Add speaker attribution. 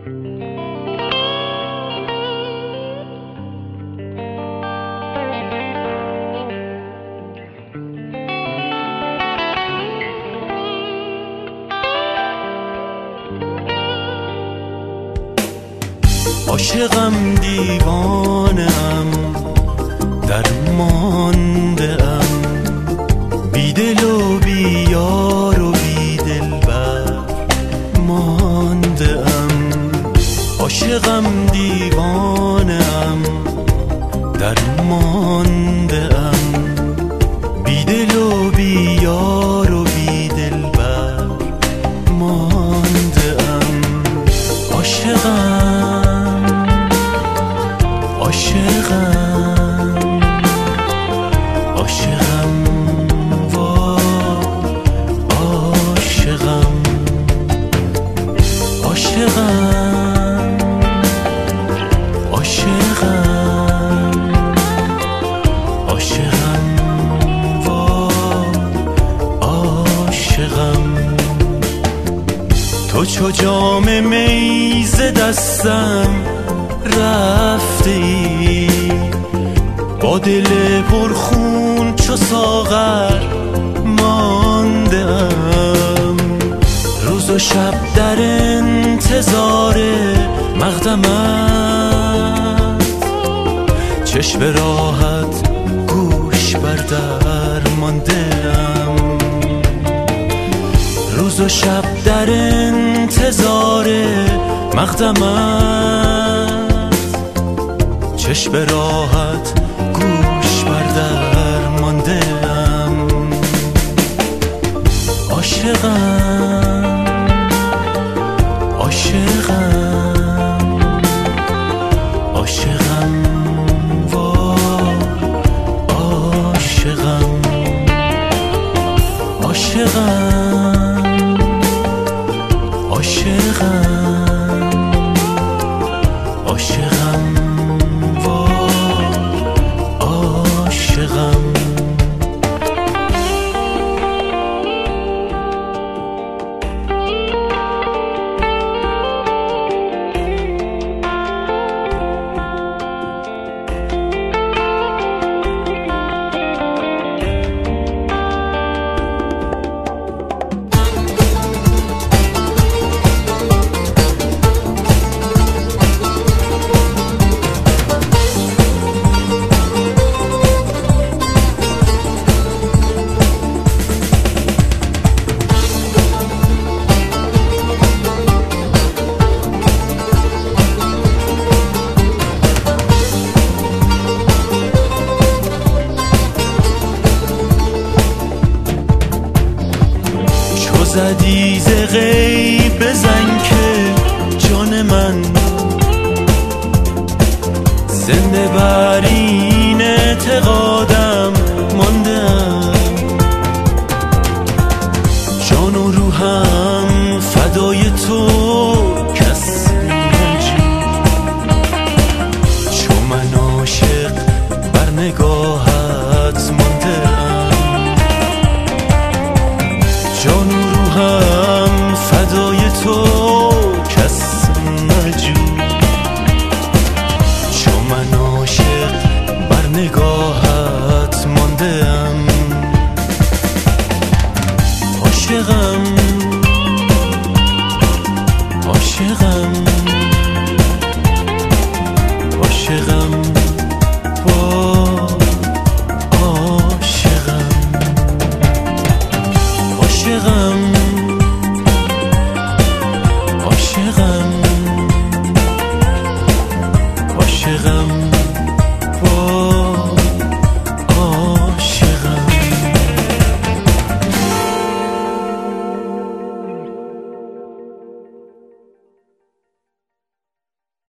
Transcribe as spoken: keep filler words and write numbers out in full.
Speaker 1: عاشقم دیوانم درمانده‌ام، بی دل و بی یار و بی دلبر مانده‌ام. عاشقم دیوانم درمانده‌ام، بی دل و بی یار و بی دلبر مانده‌ام. عاشقم عاشقم عاشقم وای عاشقم عاشقم عاشقم عاشقم وای عاشقم. تو چو جام می ز دستم رفته ای، با دل پرخون چو ساغر مانده‌ام. روز و شب در انتظار مقدمت، چشم راحت گوش بر در مانده‌ام. روز و شب در انتظار مقدمت، چشم راحت گوش بر در مانده‌ام. عاشقم عاشقم عاشقم وای عاشقم عاشقم عاشقم عاشقم وای عاشقم. زدی ز غیب بزن که جان من زنده بر این اعتقادم مانده‌ام. جان و روحم فدای تو کس نجوی، چون من عاشق بر نگاهت مانده‌ام. جان و روحم فدای تو کس نجوی، چون من عاشق بر نگاهت مانده‌ام. عاشقم عاشقم